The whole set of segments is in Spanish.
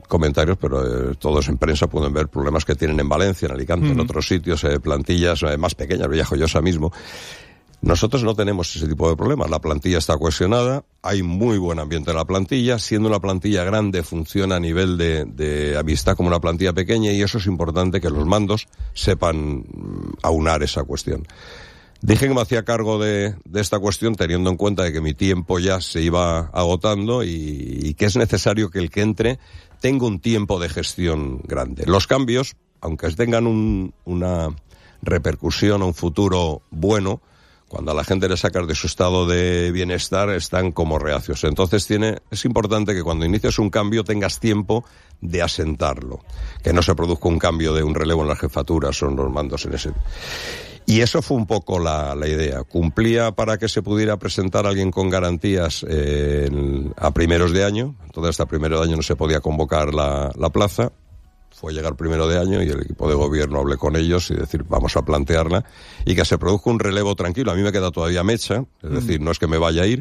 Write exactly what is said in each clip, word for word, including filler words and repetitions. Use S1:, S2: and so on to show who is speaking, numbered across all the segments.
S1: comentarios, pero eh, todos en prensa pueden ver problemas que tienen en Valencia, en Alicante, mm. en otros sitios, eh, plantillas eh, más pequeñas, Villajoyosa mismo. Nosotros no tenemos ese tipo de problemas. La plantilla está cohesionada, hay muy buen ambiente en la plantilla, siendo una plantilla grande funciona a nivel de, de amistad como una plantilla pequeña, y eso es importante que los mandos sepan aunar esa cuestión. Dije que me hacía cargo de, de esta cuestión teniendo en cuenta de que mi tiempo ya se iba agotando y, y que es necesario que el que entre tenga un tiempo de gestión grande. Los cambios, aunque tengan un, una repercusión a un futuro bueno, cuando a la gente le sacas de su estado de bienestar, están como reacios. Entonces tiene, es importante que cuando inicies un cambio tengas tiempo de asentarlo, que no se produzca un cambio de un relevo en las jefaturas o en los mandos en ese. Y eso fue un poco la, la idea. Cumplía para que se pudiera presentar alguien con garantías eh, en, a primeros de año. Entonces hasta primero de año no se podía convocar la, la plaza. Fue llegar primero de año y el equipo de gobierno hablé con ellos y decir, vamos a plantearla y que se produzca un relevo tranquilo. A mí me queda todavía mecha, es decir, no es que me vaya a ir,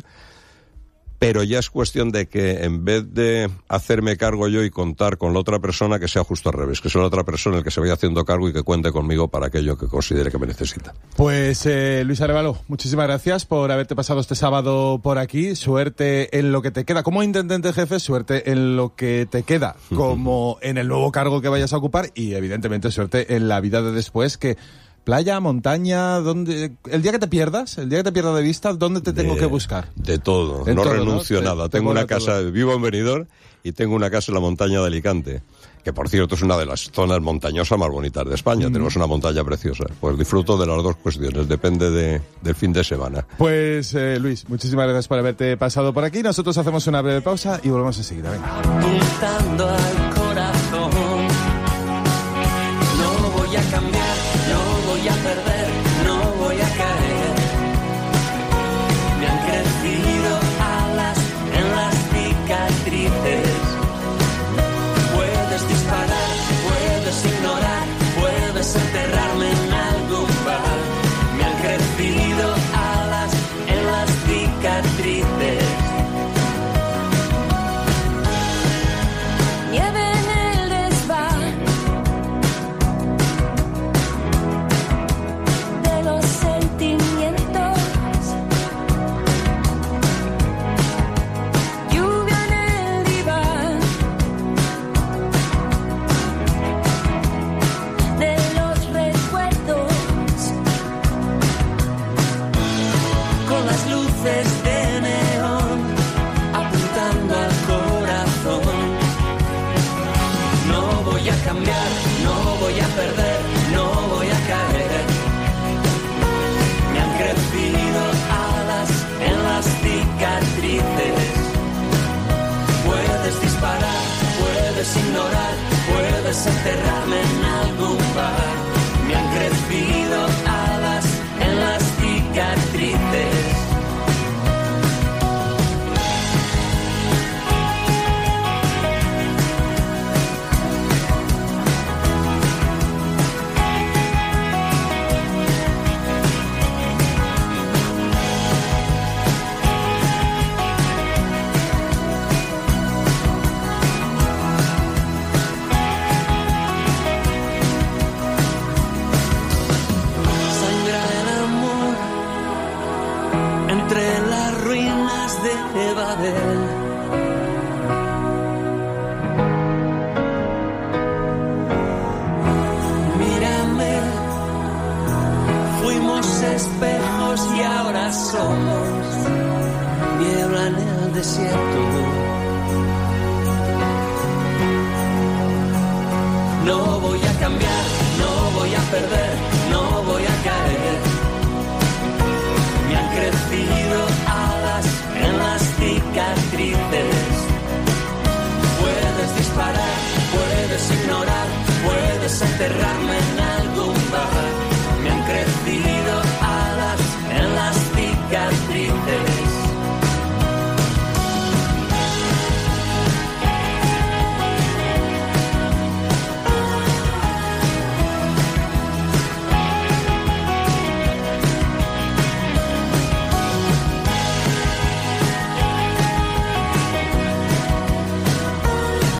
S1: pero ya es cuestión de que en vez de hacerme cargo yo y contar con la otra persona, que sea justo al revés, que sea la otra persona el que se vaya haciendo cargo y que cuente conmigo para aquello que considere que me necesita.
S2: Pues eh, Luis Arévalo, muchísimas gracias por haberte pasado este sábado por aquí. Suerte en lo que te queda como intendente jefe, suerte en lo que te queda como en el nuevo cargo que vayas a ocupar y evidentemente suerte en la vida de después, que playa, montaña, ¿dónde? El día que te pierdas, el día que te pierdas de vista, ¿dónde te de, tengo que buscar?
S1: De todo, no todo, renuncio ¿no? a nada. Te, tengo una casa, todo. Vivo en Benidorm y tengo una casa en la montaña de Alicante, que por cierto es una de las zonas montañosas más bonitas de España. Mm. Tenemos una montaña preciosa. Pues disfruto de las dos cuestiones, depende de, del fin de semana.
S2: Pues eh, Luis, muchísimas gracias por haberte pasado por aquí. Nosotros hacemos una breve pausa y volvemos enseguida. Venga.
S3: Apuntando al corazón, no voy a cambiar, no voy a perder, no voy a caer. Me han crecido alas en las cicatrices. Puedes disparar, puedes ignorar, puedes enterrarme en algún bar. Me han crecido alas en las cicatrices. Nieve en el desván de los sentimientos. Lluvia en el diván de los recuerdos. Con las luces de neón apuntando al corazón. No voy a cambiar, no voy a perder, no voy a caer. Me han crecido alas en las cicatrices. Puedes disparar, puedes ignorar, puedes enterrarme en algún bar. Me han crecido alas en las cicatrices. Sangra el amor entre las ruinas de Babel. Mírame, fuimos espejos y ahora somos niebla en el desierto. No voy a cambiar, no voy a perder, no voy a caer. Me han crecido alas en las cicatrices. Puedes disparar, puedes ignorar, puedes enterrarme